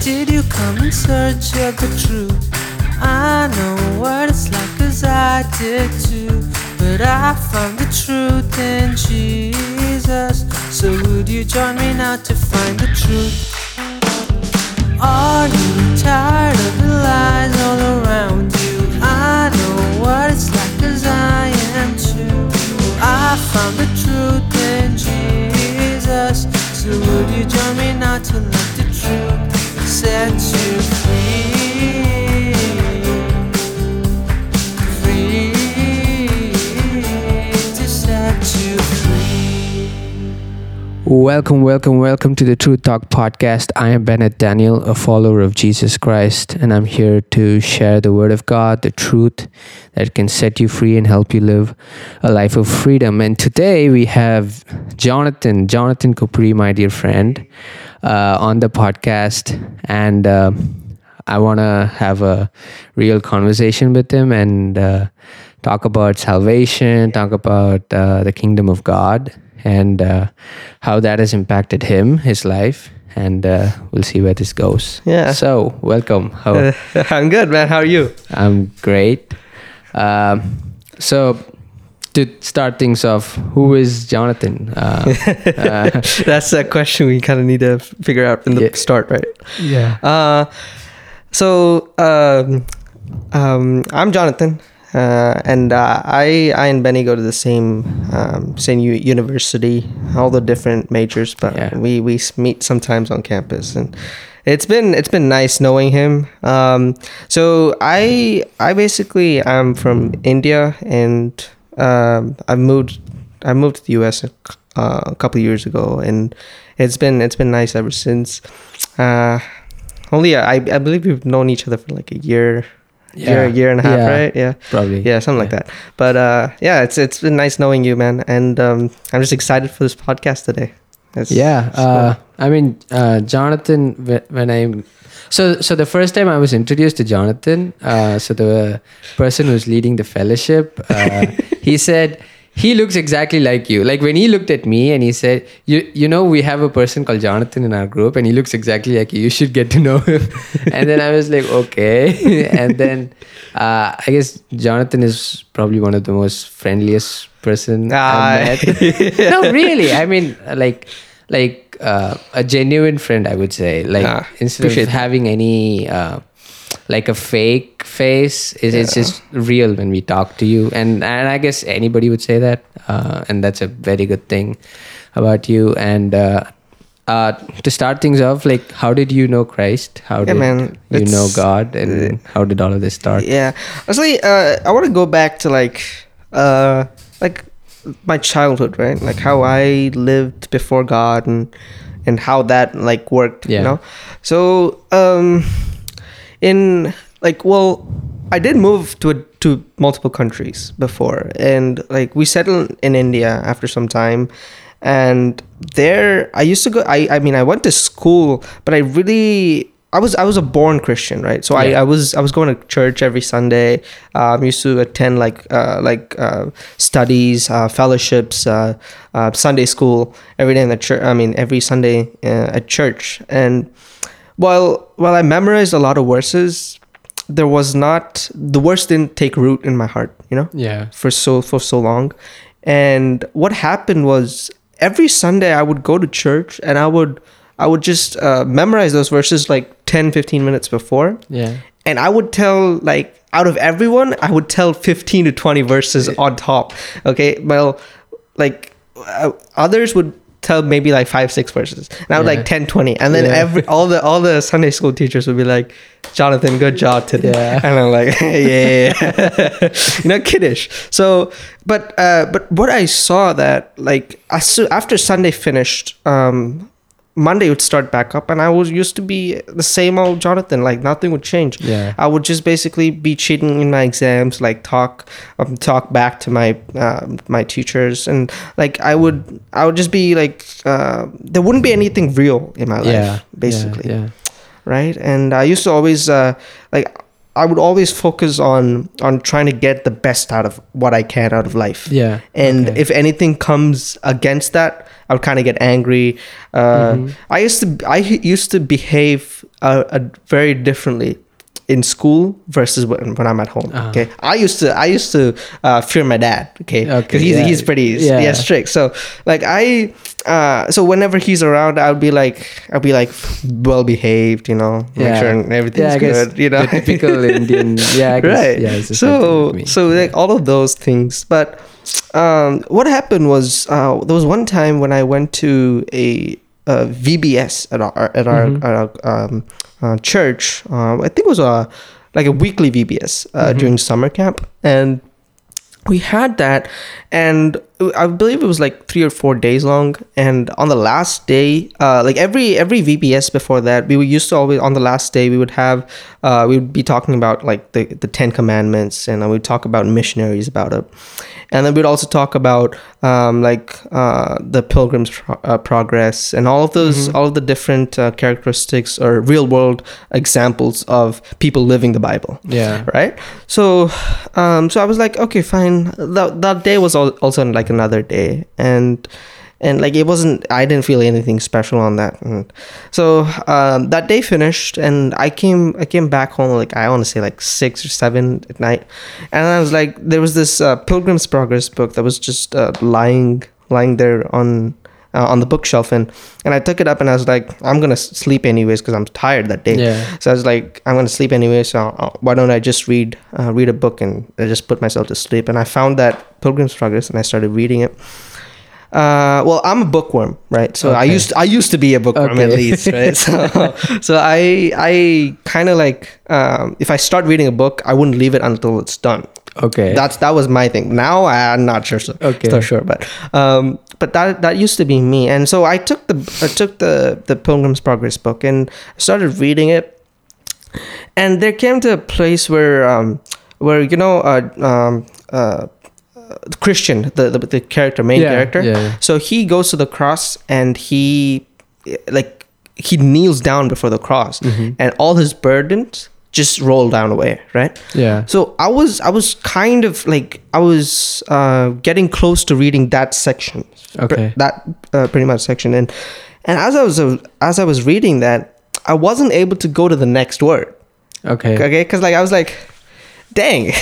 did you come in search of the truth? I know what it's like 'cause I did too. But I found the truth in Jesus. So would you join me now to find the truth? Are you tired of the lies all around you? I know what it's like 'cause I am too. I found the truth in Jesus. So would you join me now to let the truth set you free? Free to set you free. Welcome to the Truth Talk podcast. I am Bennett Daniel, a follower of Jesus Christ, and I'm here to share the Word of God, the truth that can set you free and help you live a life of freedom. And today we have Jonathan Kopri, my dear friend, on the podcast, and I want to have a real conversation with him and talk about salvation, talk about the kingdom of God, and how that has impacted him, his life, and we'll see where this goes. Yeah. So, welcome. I'm good, man. How are you? I'm great. So, to start things off, who is Jonathan? That's a question we kind of need to figure out in the start, right? Yeah. I'm Jonathan. And I and Benny go to the same university, all the different majors, but we meet sometimes on campus, and it's been nice knowing him. So I basically am from India, and I moved to the US a couple of years ago, and it's been nice ever since. I believe we've known each other for like a year. Year and a half, right? Yeah, probably. Yeah, something like that. But it's been nice knowing you, man. And I'm just excited for this podcast today. Jonathan. So the first time I was introduced to Jonathan, so the person who's leading the fellowship, he said, he looks exactly like you. Like when he looked at me and he said, you know, we have a person called Jonathan in our group and he looks exactly like you. You should get to know him. And then I was like, okay. And then I guess Jonathan is probably one of the most friendliest person I've met. No, really. I mean, like a genuine friend, I would say. Like instead of having any like a fake face, it's just real when we talk to you, and I guess anybody would say that, and that's a very good thing about you. And to start things off, like, how did you know Christ? How did you know God, and how did all of this start? Yeah, honestly, I want to go back to like my childhood, right? Like how I lived before God, and how that like worked, you know. So I did move to multiple countries before, and like we settled in India after some time, and there I used to go. I went to school, but I was a born Christian, right? So I was going to church every Sunday. Used to attend studies, fellowships, Sunday school every day in the church. Every Sunday at church. And while I memorized a lot of verses, the words didn't take root in my heart, you know? Yeah. For so long. And what happened was every Sunday I would go to church and I would just memorize those verses like 10-15 minutes before. Yeah. And I would tell, like, out of everyone, I would tell 15 to 20 verses on top. Okay. Well, like others would tell maybe like 5-6 verses, and I would like 10-20, and then all the Sunday school teachers would be like, Jonathan, good job today. And I'm like, kiddish. So but what I saw that, like, after Sunday finished, Monday would start back up, and I used to be the same old Jonathan. Like nothing would change. Yeah. I would just basically be cheating in my exams, like talk back to my teachers, and like I would just be like, there wouldn't be anything real in my life, basically. Yeah. Right. And I used to always I would always focus on trying to get the best out of what I can out of life. Yeah. And if anything comes against that, I would kind of get angry. I used to behave very differently in school versus when I'm at home. Okay, I used to fear my dad. Okay, because he's pretty strict. So like so whenever he's around, I'll be like well behaved, you know, make sure everything's good, you know, the typical Indian. Yeah, I guess, right. Yeah, it's so like all of those things. But what happened was there was one time when I went to a VBS at our church. I think it was like a weekly VBS during summer camp, and we had that, and I believe it was like 3 or 4 days long. And on the last day, like every VBS before that, we used to always, on the last day, we would be talking about like the 10 Commandments, and we'd talk about missionaries about it. And then we'd also talk about the Pilgrim's Progress and all of those, all of the different characteristics or real world examples of people living the Bible. Yeah. Right. So, so I was like, okay, fine. That day was also like another day, and like it wasn't. I didn't feel anything special on that. And so that day finished, and I came back home like I want to say like 6 or 7 at night, and I was like, there was this Pilgrim's Progress book that was just lying there on the bookshelf, and I took it up, and I was like, I'm gonna sleep anyways because I'm tired that day. Yeah. So I was like, I'm gonna sleep anyway, so why don't I just read a book, and I just put myself to sleep. And I found that Pilgrim's Progress, and I started reading it. Well, I'm a bookworm, right? So I used to be a bookworm at least, right? So I kind of like if I start reading a book, I wouldn't leave it until it's done. Okay. That was my thing. Now I'm not sure. So sure, but that used to be me. And so I took the Pilgrim's Progress book and started reading it. And there came to a place where you know Christian, the character, main character. Yeah. So he goes to the cross, and he kneels down before the cross, and all his burdens just roll down away, right? Yeah. So I was kind of like getting close to reading that section. Okay. That pretty much section, and as I was reading that, I wasn't able to go to the next word. Okay. Okay, because like I was like, dang.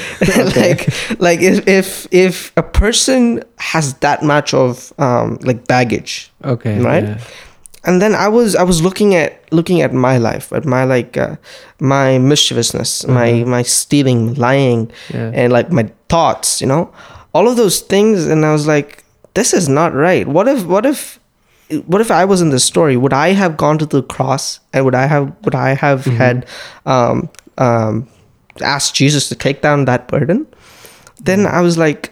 like if a person has that much of like baggage, okay, right? Yeah. And then I was looking at my life, at my my mischievousness, my stealing, lying, and like my thoughts, you know, all of those things. And I was like, this is not right. What if I was in this story? Would I have gone to the cross, and would I have had asked Jesus to take down that burden? Then I was like,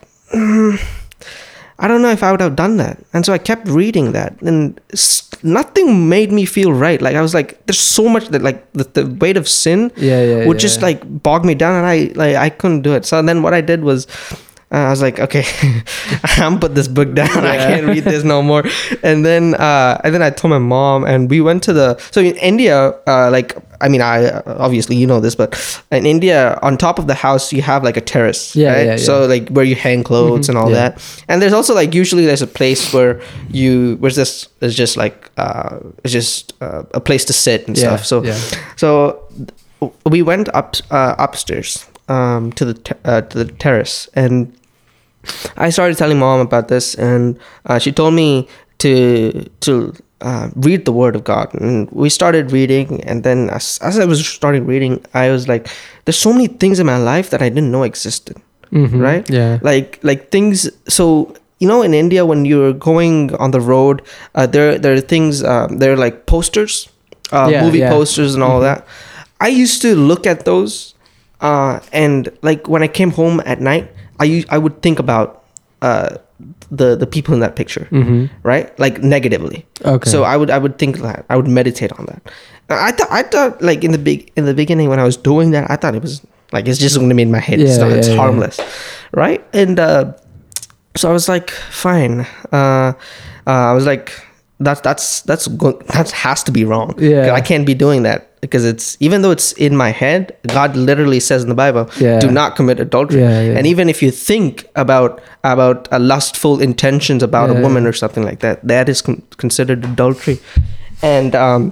I don't know if I would have done that. And so I kept reading that, and nothing made me feel right. Like I was like, there's so much that like the weight of sin would just like bog me down, and I couldn't do it. So then what I did was, I was like, okay, I'm put this book down. I can't read this no more. And then I told my mom, and we went to so in India, I mean, obviously you know this, but in India, on top of the house, you have like a terrace, right? Yeah. So like where you hang clothes and all that. And there's also like, usually there's a place where there's just like, it's just a place to sit and stuff. So we went upstairs to the terrace, and I started telling mom about this, and she told me to read the Word of God, and we started reading. And then as I was starting reading, I was like, there's so many things in my life that I didn't know existed, right? Yeah. Like things. So you know, in India, when you're going on the road, there are things. There are like posters, movie posters, and all that. I used to look at those. And like when I came home at night, I would think about the people in that picture, right? Like negatively. Okay. So I would think that, I would meditate on that. I thought like in the beginning when I was doing that, I thought it was like, it's just going to be in my head. It's harmless, right? And so I was like, fine. I was like, that's good. That has to be wrong. Yeah. I can't be doing that because it's, even though it's in my head, God literally says in the Bible, Yeah. do not commit adultery. Yeah, yeah. And even if you think about a lustful intentions about a Yeah. woman or something like that, that is considered adultery. And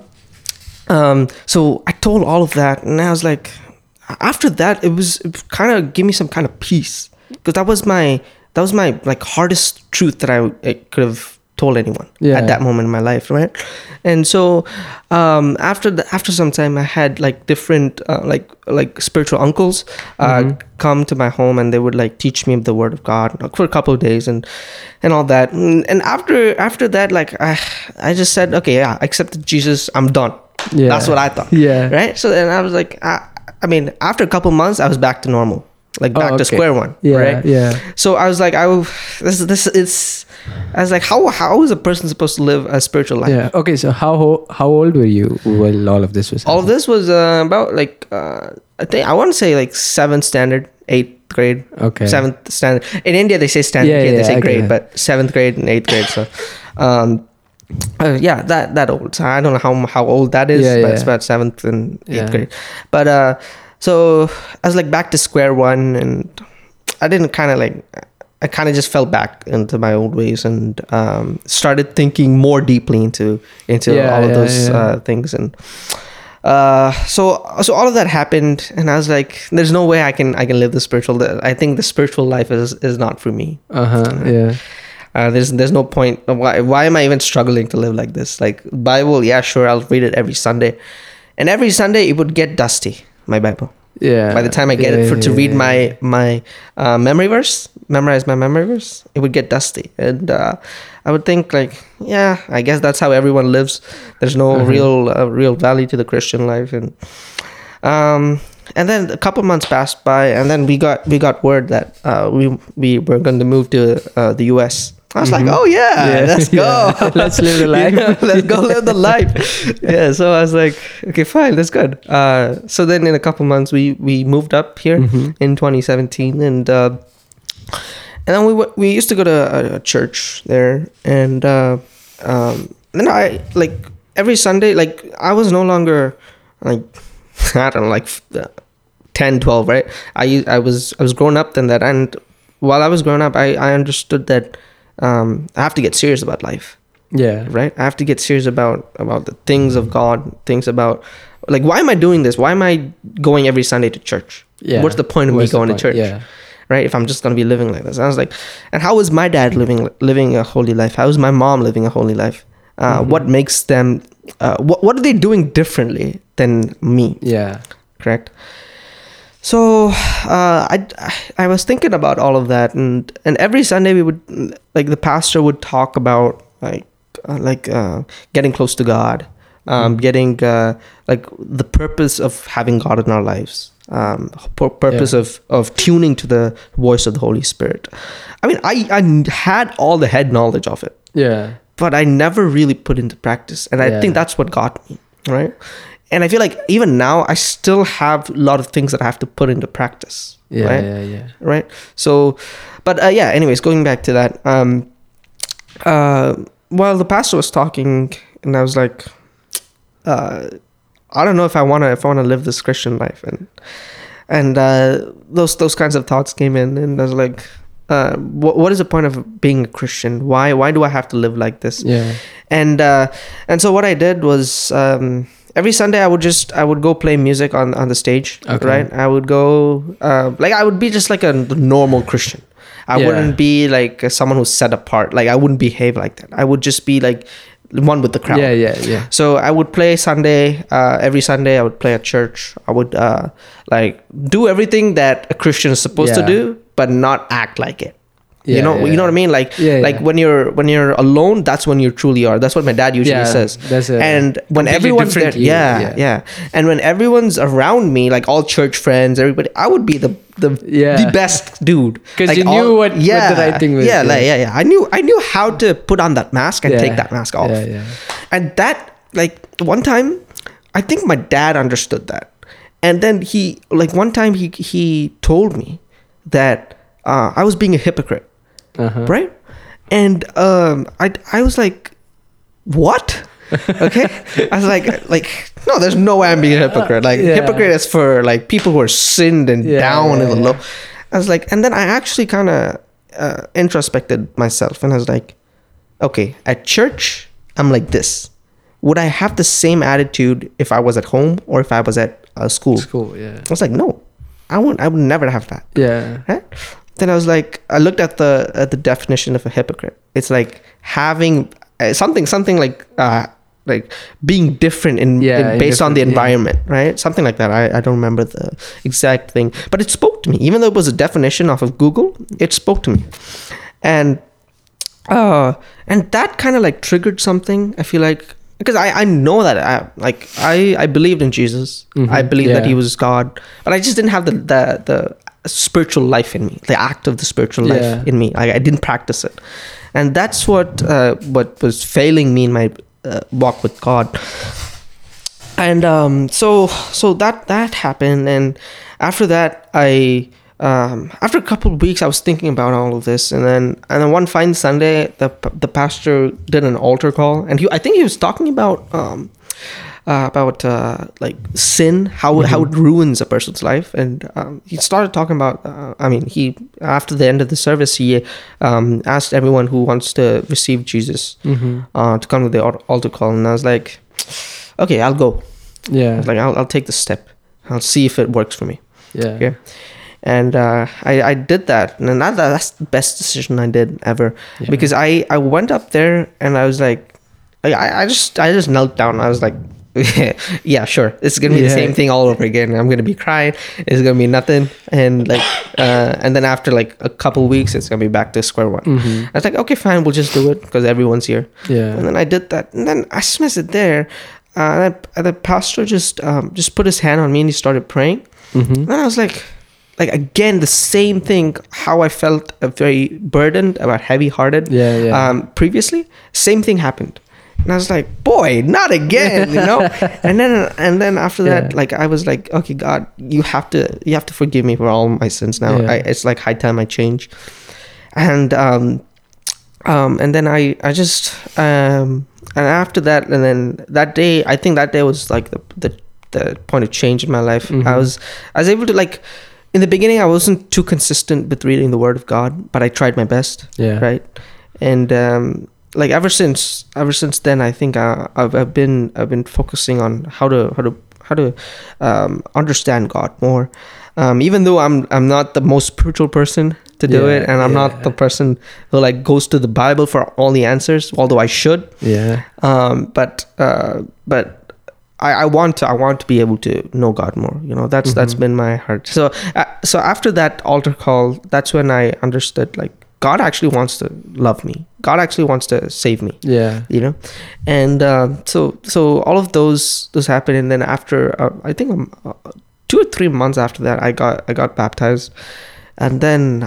so I told all of that, and I was like, after that, it kind of gave me some kind of peace, because that was my like hardest truth that I could have told anyone at that moment in my life, right? And so after some time, I had like different like spiritual uncles come to my home, and they would like teach me the word of God for a couple of days and all that. And after that, like I just said, okay, yeah, I accepted Jesus, I'm done. Yeah. That's what I thought. Yeah. Right. So then I was like, I mean, after a couple of months, I was back to normal, like back to square one. Yeah. Right. Yeah. So I was like, I was like, how is a person supposed to live a spiritual life? Yeah. Okay. So how old were you while all of this was happening? All of this was about like I think I want to say like 7th standard, 8th grade. Okay. 7th standard. In India they say standard, Yeah, here they yeah, say I grade, get but 7th grade and 8th grade. So, yeah, that old. So I don't know how old that is, Yeah, but yeah. it's about 7th and 8th Yeah. grade. But so I was like back to square one, and I kind of just fell back into my old ways, and started thinking more deeply into all of those things. And so all of that happened, and I was like, there's no way I can live the spiritual. I think the spiritual life is not for me. Yeah. There's no point. Why am I even struggling to live like this? Like Bible, yeah, sure, I'll read it every Sunday, and every Sunday it would get dusty. My Bible. Yeah. By the time I get it to read my memory verse, memorize my memory verse, it would get dusty, and I would think like, yeah, I guess that's how everyone lives. There's no real value to the Christian life, and then a couple months passed by, and then we got word that we were going to move to the US. I was like, oh yeah, let's go. Yeah. Let's live the life. Yeah, let's go live the life. Yeah, so I was like, okay, fine, that's good. So then in a couple months, we moved up here in 2017, and then we used to go to a church there, and then I like every Sunday, like I was no longer like I don't know, like 10, 12, right? I was growing up then that, and while I was growing up, I understood that I have to get serious about life. Yeah. Right? I have to get serious about the things of God, things about like, why am I doing this? Why am I going every Sunday to church? Yeah. What's the point of me going to church? Yeah. Right? If I'm just going to be living like this. I was like, and how is my dad living a holy life? How is my mom living a holy life? What makes them what are they doing differently than me? Yeah. Correct. So I was thinking about all of that, and every Sunday we would, like, the pastor would talk about getting close to God, getting like the purpose of having God in our lives, purpose of tuning to the voice of the Holy Spirit. I mean, I had all the head knowledge of it, but I never really put into practice, and I think that's what got me, right? And I feel like even now I still have a lot of things that I have to put into practice. Right. So, but anyways, going back to that, while the pastor was talking, and I was like, I don't know if I want to live this Christian life, and those kinds of thoughts came in, and I was like, what is the point of being a Christian? Why do I have to live like this? And so what I did was, every Sunday I would go play music on the stage. Right? I would go I would be just like a normal Christian. I wouldn't be like someone who's set apart. Like I wouldn't behave like that. I would just be like one with the crowd. So I would play Sunday, every Sunday I would play at church. I would like do everything that a Christian is supposed to do, but not act like it. You know what I mean? Like when you're alone, that's when you truly are. That's what my dad usually says. And when everyone's there, and when everyone's around me, like all church friends, everybody, I would be the best dude, because like you knew what the right thing was. I knew how to put on that mask and take that mask off. And that, like, one time, I think my dad understood that, and then he, like, one time he told me that I was being a hypocrite. Right? And I was like, what? Okay, I was like, no, there's no way I'm being a hypocrite. Like, hypocrite is for like people who are sinned and down in the low. I was like, and then I actually kind of introspected myself, and I was like, okay, at church, I'm like this. Would I have the same attitude if I was at home or if I was at school? Yeah. I was like, no, I would never have that. Yeah. Right? Then I was like, I looked at the definition of a hypocrite. It's like having something like being different based on the environment, right? Something like that. I don't remember the exact thing, but it spoke to me. Even though it was a definition off of Google, it spoke to me, and that kind of like triggered something. I feel like, because I know that I believed in Jesus. I believed that he was God, but I just didn't have the spiritual life in me, the act of the spiritual life in me. I didn't practice it, and that's what was failing me in my walk with God. And so that happened, and after that after a couple of weeks I was thinking about all of this, and then one fine Sunday the pastor did an altar call, and I think he was talking about like sin, how it ruins a person's life, and he started talking about he after the end of the service he asked everyone who wants to receive Jesus to come to the altar call, and I was like, okay, I'll go. I was like, I'll take the step, I'll see if it works for me. Okay. And I did that, and that's the best decision I did ever, because I went up there and I was like, I just knelt down. I was like, yeah, sure, it's gonna be the same thing all over again. I'm gonna be crying, it's gonna be nothing, and like and then after like a couple weeks it's gonna be back to square one. I was like, okay, fine, we'll just do it because everyone's here. And then I did that, and then as soon as it there, the pastor just put his hand on me and he started praying. And I was like again, the same thing, how I felt very burdened, about heavy-hearted previously, same thing happened. And I was like, boy, not again, you know. and then after that, like I was like, okay, God, you have to forgive me for all my sins now. It's like high time I change. And then I just and after that, and then that day, I think that day was like the point of change in my life. I was able to, like, in the beginning I wasn't too consistent with reading the Word of God, but I tried my best. Right. And like ever since then, I think I've been focusing on how to understand God more. Even though I'm not the most spiritual person to do it, and I'm not the person who like goes to the Bible for all the answers, although I should. But I want to be able to know God more. You know, that's been my heart. So after that altar call, that's when I understood, like, God actually wants to love me. God actually wants to save me. You know, and so all of those happened, and then after I think 2 or 3 months after that, I got baptized, and then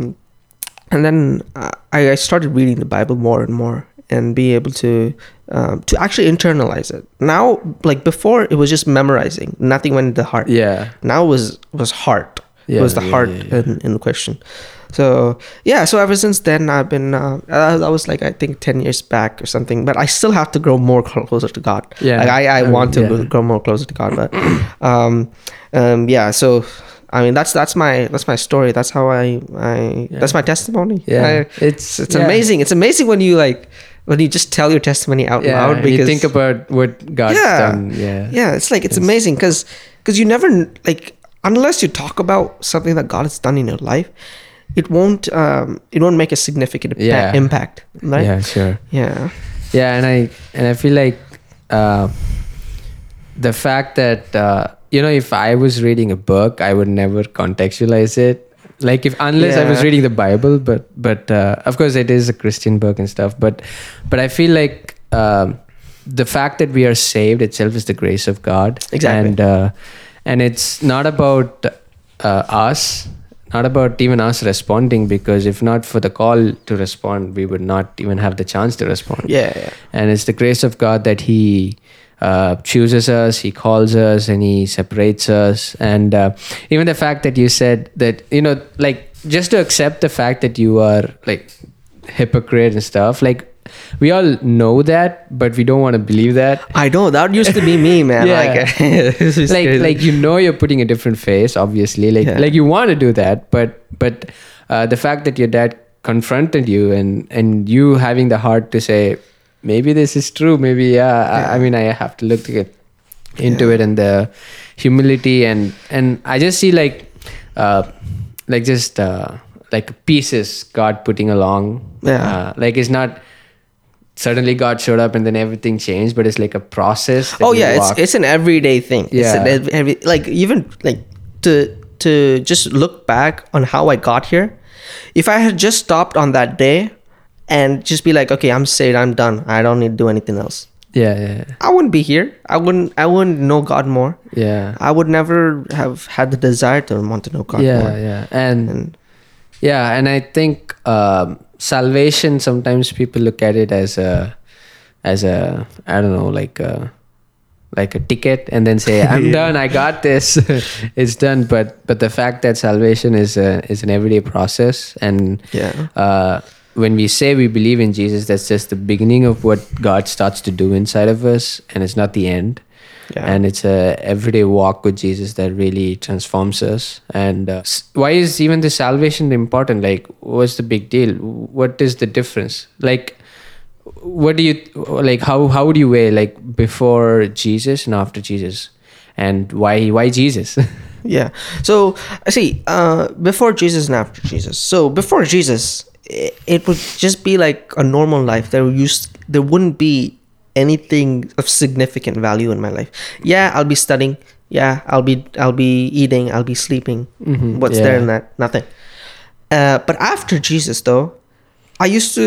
I started reading the Bible more and more, and be able to actually internalize it. Now, like before, it was just memorizing. Nothing went into the heart. Now it was heart. It was the heart in question. So ever since then, I've been that was like, I think 10 years back or something, but I still have to grow more closer to God. Like I want to grow more closer to God, but so I mean, that's my story. That's how I that's my testimony. It's amazing. It's amazing when you just tell your testimony out loud, because you think about what God's done. It's like, it's amazing because you never, like, unless you talk about something that God has done in your life, it won't make a significant impact, right? And I feel like the fact that if I was reading a book, I would never contextualize it, like, unless I was reading the Bible, but of course it is a Christian book and stuff, but I feel like the fact that we are saved itself is the grace of God. Exactly. And it's not about us, not about even us responding, because if not for the call to respond, we would not even have the chance to respond. And it's the grace of God that He chooses us, He calls us, and He separates us. And even the fact that you said that, like, just to accept the fact that you are like hypocrite and stuff, like, we all know that, but we don't want to believe that. I know that used to be me, man. Yeah. This is crazy. like you're putting a different face, obviously. Like you want to do that, but the fact that your dad confronted you and you having the heart to say, maybe this is true, maybe I mean, I have to look into it, and the humility and I just see like pieces God putting along. Like it's not suddenly God showed up and then everything changed, but it's like a process. It's an everyday thing. Even like to just look back on how I got here. If I had just stopped on that day and just be like, okay, I'm saved, I'm done, I don't need to do anything else. I wouldn't be here. I wouldn't know God more. I would never have had the desire to want to know God more. And I think salvation, sometimes people look at it as a I don't know, like a ticket, and then say, I'm done, I got this. It's done. But the fact that salvation is an everyday process, and when we say we believe in Jesus, that's just the beginning of what God starts to do inside of us, and it's not the end. And it's a everyday walk with Jesus that really transforms us. And why is even the salvation important? Like, what's the big deal? What is the difference? Like, what do you like? How would you weigh like before Jesus and after Jesus, and why Jesus? So I see before Jesus and after Jesus. So before Jesus, it would just be like a normal life. There wouldn't be anything of significant value in my life. I'll be studying. I'll be eating. I'll be sleeping. What's there in that? Nothing. But after Jesus, though, there used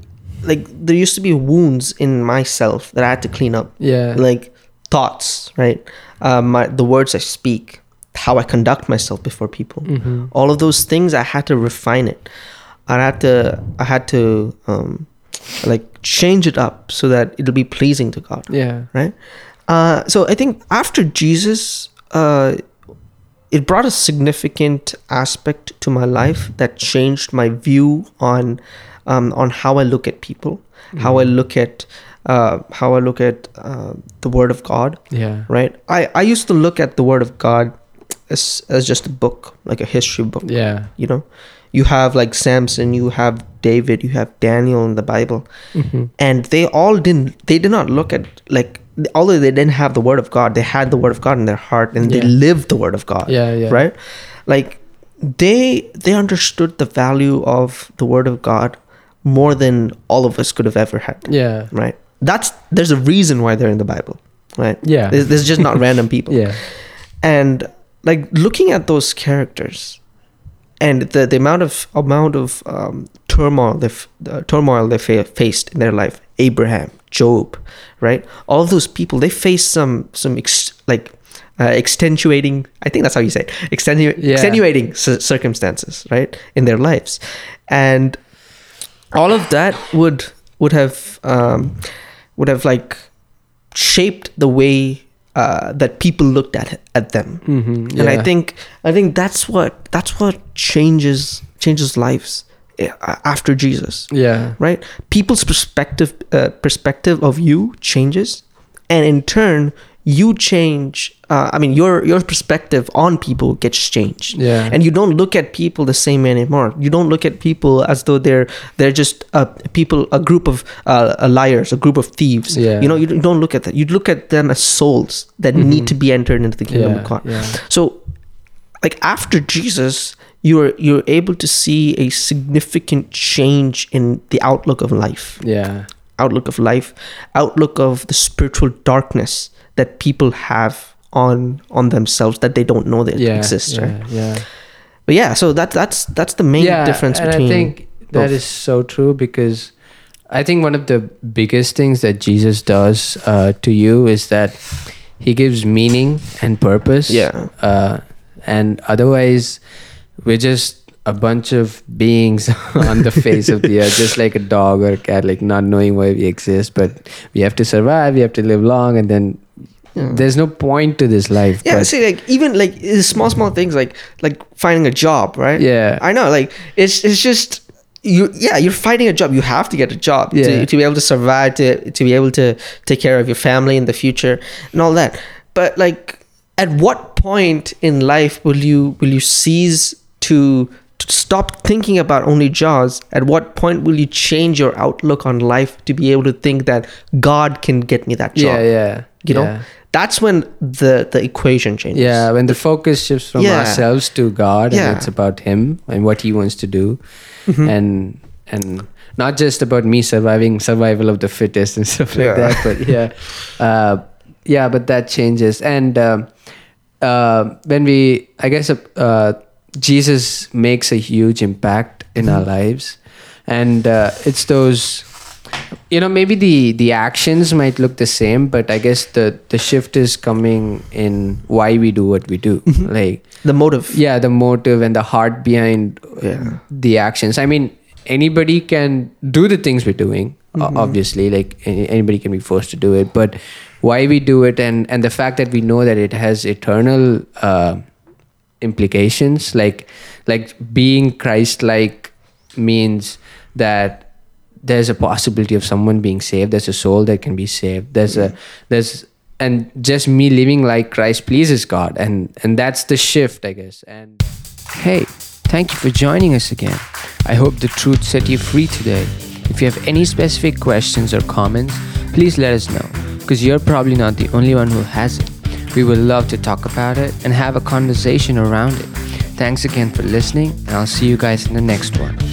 to be wounds in myself that I had to clean up. Like thoughts, right? The words I speak, how I conduct myself before people. All of those things, I had to refine it. I had to like change it up so that it'll be pleasing to God. Right. So I think after Jesus, it brought a significant aspect to my life that changed my view on how I look at people, how I look at the Word of God. Right. I used to look at the Word of God as just a book, like a history book. You know, you have like Samson, you have David, you have Daniel in the Bible, and they did not look at, like, although they didn't have the Word of God, they had the Word of God in their heart, and they lived the Word of God. Right. Like they understood the value of the Word of God more than all of us could have ever had. Right. There's a reason why they're in the Bible. Right. There's just not random people. And like looking at those characters and the amount of turmoil they faced in their life, Abraham, Job, right? All of those people, they faced some extenuating, I think that's how you say it, extenuating circumstances, right, in their lives, and all of that would have like shaped the way that people looked at them. And I think that's what changes lives after Jesus. Right. People's perspective of you changes, and in turn you change. Your perspective on people gets changed. And you don't look at people the same way anymore. You don't look at people as though they're just a group of liars, a group of thieves. You know, you don't look at that. You look at them as souls that need to be entered into the kingdom of God. So, like after Jesus, you're able to see a significant change in the outlook of life. Outlook of the spiritual darkness that people have on themselves that they don't know that exists, right? But so that's the main difference between. I think that is so true, because I think one of the biggest things that Jesus does to you is that he gives meaning and purpose. And otherwise, we're just a bunch of beings on the face of the earth, just like a dog or a cat, like not knowing why we exist, but we have to survive, we have to live long, and then there's no point to this life. See, like even like small things like finding a job, right? I know, like it's just you're fighting a job. You have to get a job Yeah. to be able to survive, to be able to take care of your family in the future and all that. But like, at what point in life will you cease to stop thinking about only jobs? At what point will you change your outlook on life to be able to think that God can get me that job? You know, that's when the equation changes. Yeah, when the focus shifts from ourselves to God, and it's about Him and what He wants to do, and not just about me survival of the fittest and stuff like that. But but that changes. And when I guess Jesus makes a huge impact in our lives, and it's those. Maybe the actions might look the same, but I guess the shift is coming in why we do what we do. Like the motive. Yeah, the motive and the heart behind the actions. I mean, anybody can do the things we're doing, obviously. Like anybody can be forced to do it, but why we do it, and the fact that we know that it has eternal implications. Like being Christ-like means that there's a possibility of someone being saved. There's a soul that can be saved. And just me living like Christ pleases God, and that's the shift, I guess. And hey, thank you for joining us again. I hope the truth set you free today. If you have any specific questions or comments, please let us know, because you're probably not the only one who has it. We would love to talk about it and have a conversation around it. Thanks again for listening, and I'll see you guys in the next one.